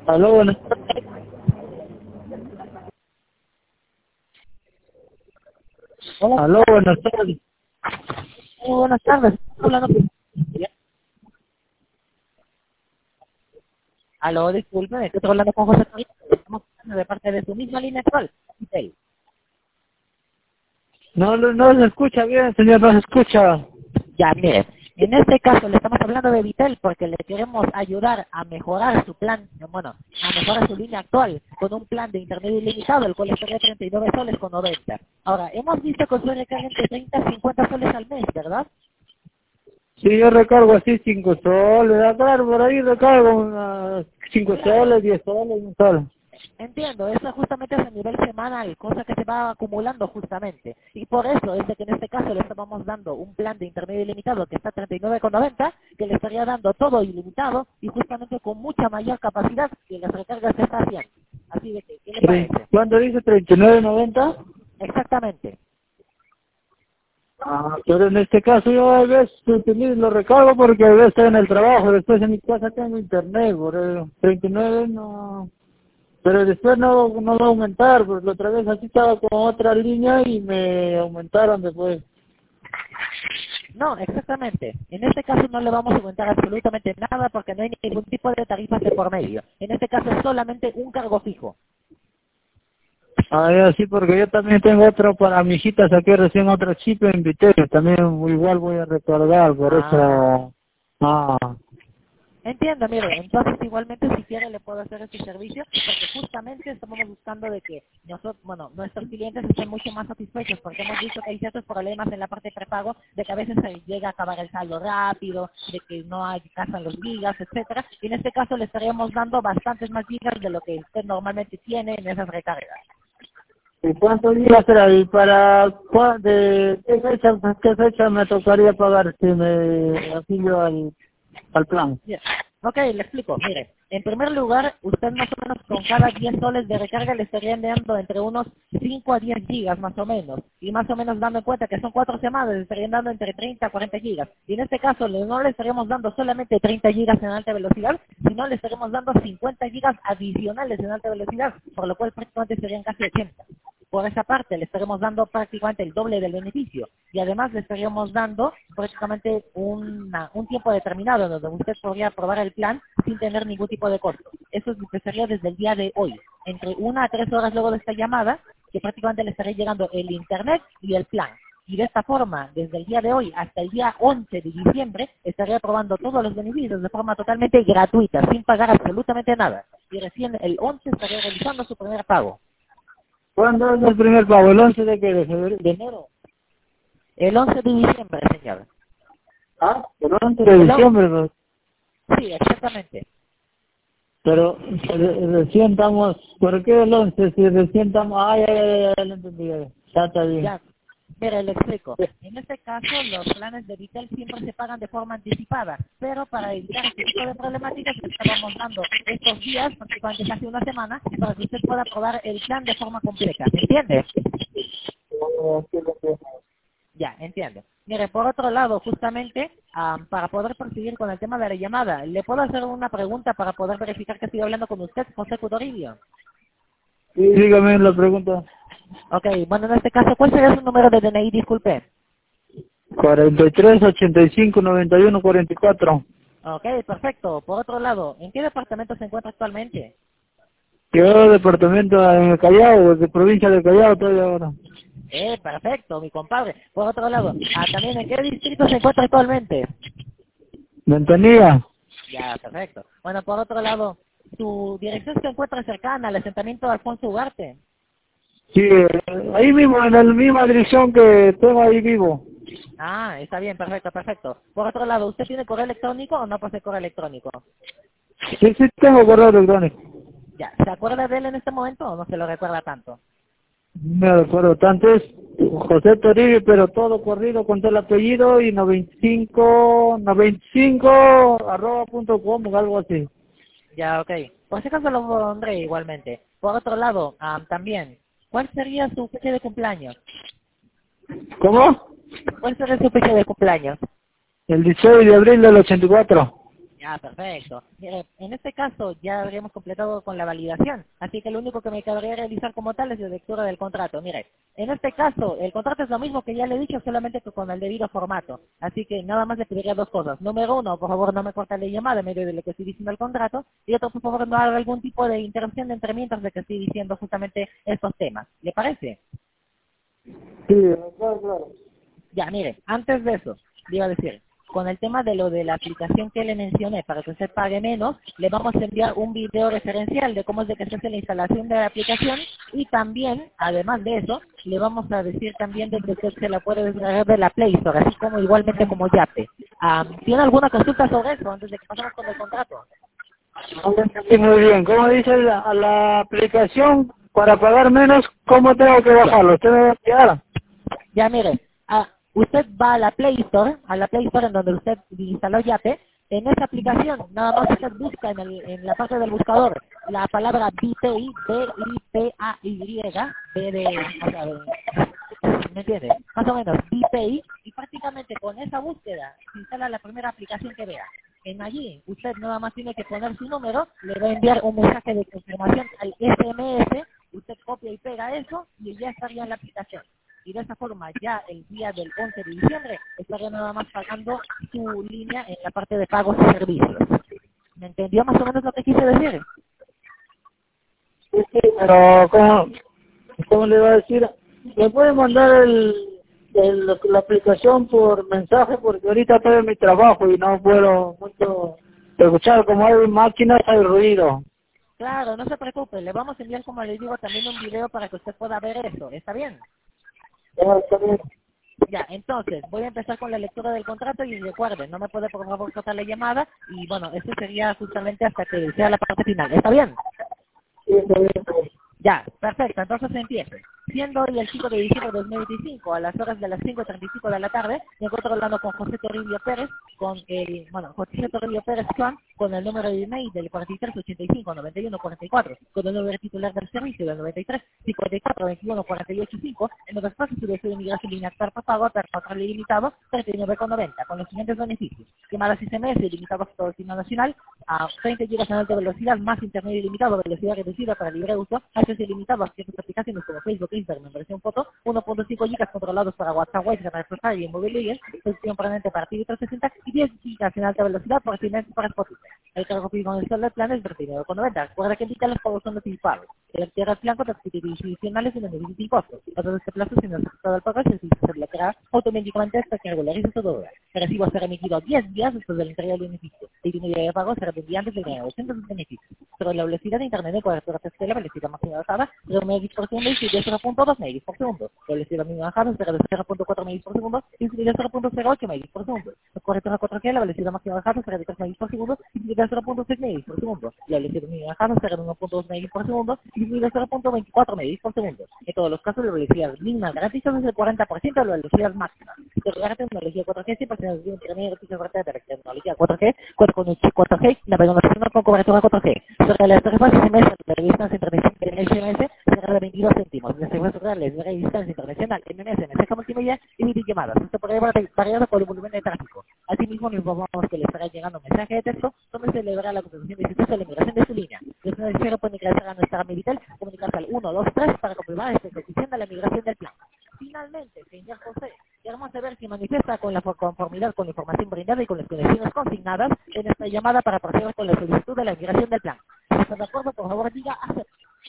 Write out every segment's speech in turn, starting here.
Aló, buenas tardes. Hola, Aló, buenas tardes. muy buenas tardes. Estoy hablando con... Aló, disculpe, estoy hablando con José Torres. Estamos hablando de parte de su misma línea actual. Vitel. No se escucha bien, señor, no se escucha. Ya, mire, en este caso le estamos hablando de Vitel porque le queremos ayudar a mejorar su plan, bueno, a mejorar su línea actual con un plan de internet ilimitado, el cual estaría 39 soles con 90. Ahora, hemos visto que usted recarga entre 30 y 50 soles al mes, ¿verdad? Sí, yo recargo así 5 soles, claro, por ahí recargo unas 5 Claro. soles, 10 soles, 1 sol. Entiendo, eso justamente es a nivel semanal, cosa que se va acumulando justamente. Y por eso es de que en este caso le estábamos dando un plan de internet ilimitado que está a 39,90, que le estaría dando todo ilimitado y justamente con mucha mayor capacidad que las recargas se está haciendo. Así de que, ¿qué le parece? ¿Cuánto dice? 39.90. Exactamente. Pero en este caso yo a veces lo recargo porque a veces estoy en el trabajo, después en mi casa tengo internet, por el 39 no. Pero después no va a aumentar, porque la otra vez así estaba con otra línea y me aumentaron después. No, exactamente. En este caso no le vamos a aumentar absolutamente nada porque no hay ningún tipo de tarifas de por medio. En este caso es solamente un cargo fijo. Ya, sí, porque yo también tengo otro para mi hijita, saqué recién otro chip en Viterio, también igual voy a recargar, por Ah, eso. Ah, entiendo, mire, entonces igualmente si quiere le puedo hacer este servicio, porque justamente estamos buscando de que nosotros, bueno, nuestros clientes estén mucho más satisfechos, porque hemos visto que hay ciertos problemas en la parte de prepago, de que a veces se llega a acabar el saldo rápido, de que no alcanzan los gigas, etcétera, y en este caso le estaríamos dando bastantes más gigas de lo que usted normalmente tiene en esas recargas. ¿y cuánto días será? ¿Y para de qué fecha me tocaría pagar si me afilio al plan? Bien. Ok, le explico. Mire, en primer lugar, usted más o menos con cada 10 soles de recarga le estaría enviando entre unos 5 a 10 gigas más o menos. Y más o menos dando en cuenta que son 4 semanas, le estarían dando entre 30 a 40 gigas. Y en este caso no le estaríamos dando solamente 30 gigas en alta velocidad, sino le estaríamos dando 50 gigas adicionales en alta velocidad, por lo cual prácticamente serían casi 80. Por esa parte le estaremos dando prácticamente el doble del beneficio y además le estaríamos dando prácticamente un tiempo determinado donde usted podría probar el plan sin tener ningún tipo de costo. Eso empezaría desde el día de hoy, entre 1 a 3 horas luego de esta llamada, que prácticamente le estaría llegando el internet y el plan. Y de esta forma, desde el día de hoy hasta el día 11 de diciembre, estaría probando todos los beneficios de forma totalmente gratuita, sin pagar absolutamente nada. Y recién el 11 estaría realizando su primer pago. ¿Cuándo es el primer pago? ¿El 11 de qué? ¿De enero? El 11 de diciembre, señor. El 11 de El diciembre, ¿no? Sí, exactamente. Pero recién estamos, ¿por qué el 11? Si recién estamos, ya, lo entendí, ya está bien. Ya, mire, le explico. En este caso, los planes de Vitel siempre se pagan de forma anticipada, pero para evitar este tipo de problemáticas, le estábamos dando estos días, prácticamente casi una semana, para que usted pueda probar el plan de forma completa. ¿Me entiende? Ya, entiendo. Mire, por otro lado, justamente, para poder proseguir con el tema de la llamada, ¿le puedo hacer una pregunta para poder verificar que estoy hablando con usted, José Cutoribio? Sí, dígame la pregunta. Ok, bueno, en este caso, ¿cuál sería su número de DNI? Disculpe. 43, 85, 91, 44. Ok, perfecto. Por otro lado, ¿en qué departamento se encuentra actualmente? Yo departamento en el Callao, de provincia de Callao, estoy ahora. Perfecto, mi compadre. Por otro lado, también, ¿en qué distrito se encuentra actualmente? Ventanilla. Ya, perfecto. Bueno, por otro lado, ¿su dirección se encuentra cercana al asentamiento de Alfonso Ugarte? Sí, ahí mismo, en la misma dirección que tengo ahí vivo. Ah, está bien, perfecto, perfecto. Por otro lado, ¿usted tiene correo electrónico o no posee correo electrónico? Sí, sí, tengo correo electrónico. Ya, ¿se acuerda de él en este momento o no se lo recuerda tanto? Me recuerdo tanto es José Toribio, pero todo corrido con todo el apellido y 95 @com o algo así. Ya, ok. Por si acaso lo pondré igualmente. Por otro lado, también, ¿cuál sería su fecha de cumpleaños? ¿Cómo? ¿Cuál sería su fecha de cumpleaños? El 16 de abril del 84. Ya, perfecto. Mire, en este caso ya habríamos completado con la validación, así que lo único que me quedaría realizar como tal es la lectura del contrato. Mire, en este caso el contrato es lo mismo que ya le he dicho, solamente que con el debido formato. Así que nada más le pediría dos cosas. Número uno, por favor no me corte la llamada en medio de lo que estoy diciendo el contrato. Y otro, por favor no haga algún tipo de interrupción entre mientras de que estoy diciendo justamente estos temas. ¿Le parece? Sí, claro. Ya, mire, antes de eso, le iba a decir, con el tema de lo de la aplicación que le mencioné, para que usted pague menos, le vamos a enviar un video referencial de cómo es de que se hace la instalación de la aplicación y también, además de eso, le vamos a decir también de que usted se la puede descargar de la Play Store, así como igualmente como Yape. ¿Tiene alguna consulta sobre eso antes de que pasemos con el contrato? Sí, muy bien. ¿Cómo dice la aplicación para pagar menos? ¿Cómo tengo que bajarlo? ¿Usted me va a enviar? Ya mire, usted va a la Play Store en donde usted instaló Yape. En esa aplicación, nada más usted busca en la parte del buscador la palabra BPI, B-I-P-A-Y, B de, o sea, ¿me entiende? Más o menos, BPI, y prácticamente con esa búsqueda se instala la primera aplicación que vea. En allí, usted nada más tiene que poner su número, le va a enviar un mensaje de confirmación al SMS, usted copia y pega eso y ya estaría en la aplicación. Y de esa forma, ya el día del 11 de diciembre, estaría nada más pagando su línea en la parte de pagos y servicios. ¿Me entendió más o menos lo que quise decir? Sí, sí, pero ¿cómo le va a decir? ¿Me puede mandar la aplicación por mensaje? Porque ahorita estoy en mi trabajo y no puedo mucho escuchar. Como hay máquinas, hay ruido. Claro, no se preocupe, le vamos a enviar, como le digo, también un video para que usted pueda ver eso. ¿Está bien? Ya, está bien. Ya, entonces, voy a empezar con la lectura del contrato y recuerden, no me puede por favor cortar la llamada y bueno, eso sería justamente hasta que sea la parte final. ¿Está bien? Sí, está bien, está bien. Ya, perfecto, entonces empiece. Siendo hoy el 5 de diciembre de 2025 a las horas de las 5:35 de la tarde, me encuentro hablando con José Toribio Pérez, José Toribio Pérez Juan, con el número de email del 4385-9144, con el número titular del servicio del 93-54-21-48-5, en los espacios de su inmigración línea carta pago, tarjeta ilimitado, 39,90, con los siguientes beneficios. Llamadas SMS limitados a todo el destino nacional, a 30 GB de alta velocidad, más internet ilimitado, velocidad reducida para libre uso, acceso ilimitado a ciertas aplicaciones como Facebook, Instagram, en versión foto, 1.5 GB controlados para WhatsApp, WhatsApp, y móvil, posición permanente para TV 360 y 10 GB en alta velocidad por SMS para Spotify. El cargo fijo en el sol del plan es 39,90. Recuerda que indica los pagos son anticipados. El activar el plan con actividades adicionales y beneficios sin costo. A través de este plazo, si no se ha aceptado el pago, se bloqueará automáticamente hasta que regularice su deuda. El recibo será emitido 10 días después de la entrega del beneficio. El dinero de pago será enviado antes de la negociación de sus beneficios. Pero la velocidad de internet de cobertura de la velocidad máxima bajada de 1 megabits por segundo y de 0.2 megabits por segundo. La velocidad mínima bajada será de 0.4 megabits por segundo y de 0.08 megabits por segundo. La cobertura 4G, la velocidad máxima bajada será de 3 megabits por segundo y de 0.6 megabits por segundo. La velocidad mínima bajada será de 1.2 megabits por segundo y de 0.24 megabits por segundo. En todos los casos, la velocidad mínima garantizada es el 40% de la velocidad máxima. Si te regala tecnología 4G, 100% de internet de tecnología 4G, 4G, navegación con cobertura 4G. Sobre las tarifas SMS de distancia internacional en SMS será de 22 céntimos. Las tarifas reales de distancia internacional en mensaje multimedia y videollamadas. Esto podría variar por el volumen de tráfico. Asimismo, nos informamos que le estará llegando un mensaje de texto donde se celebrará la confirmación de existencia de la migración de su línea. Los noticiero pueden ingresar a nuestra Militel, comunicarse al 123 para confirmar esta ejecución de la migración del plan. Finalmente, señor José, queremos saber si manifiesta con la conformidad con la información brindada y con las condiciones consignadas en esta llamada para proceder con la solicitud de la migración del plan. Si está de acuerdo, por favor, diga acepto.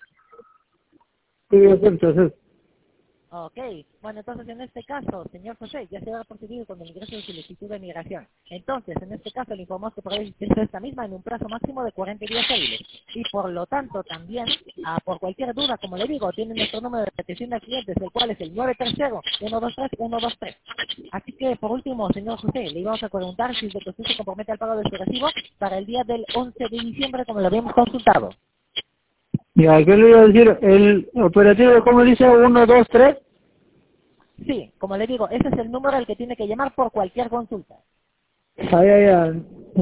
Sí, acepto, acepto. Ok, bueno, entonces en este caso, señor José, ya se va a proceder con el ingreso de solicitud de migración. Entonces, en este caso, le informamos que podrá existirse esta misma en un plazo máximo de 40 días hábiles. Y por lo tanto, también, por cualquier duda, como le digo, tiene nuestro número de atención al cliente, el cual es el 930-123-123. Así que, por último, señor José, le íbamos a preguntar si es de que usted se compromete al pago de su recibo para el día del 11 de diciembre, como lo habíamos consultado. Ya, ¿qué le iba a decir? El operativo, ¿cómo dice? 1, 2, 3. Sí, como le digo, ese es el número al que tiene que llamar por cualquier consulta. Ya.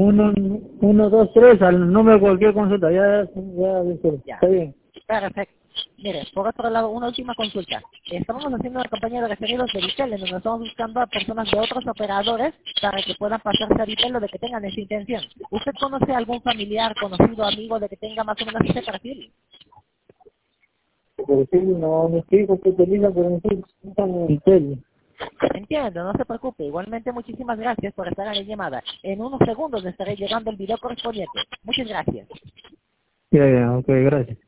1, 2, 3, al número de cualquier consulta. Ya, Ya, está bien. perfecto. Mire, por otro lado, una última consulta. Estamos haciendo una campaña de referidos de Vitel, en donde estamos buscando a personas de otros operadores para que puedan pasarse a Vitel o de que tengan esa intención. ¿Usted conoce algún familiar, conocido, amigo de que tenga más o menos ese perfil? Pero sí, no, mis hijos que utilizan, pero mis hijos usan Vitel. Entiendo, no se preocupe. Igualmente, muchísimas gracias por estar en la llamada. En unos segundos le estaré llegando el video correspondiente. Muchas gracias. Ya, ok, gracias.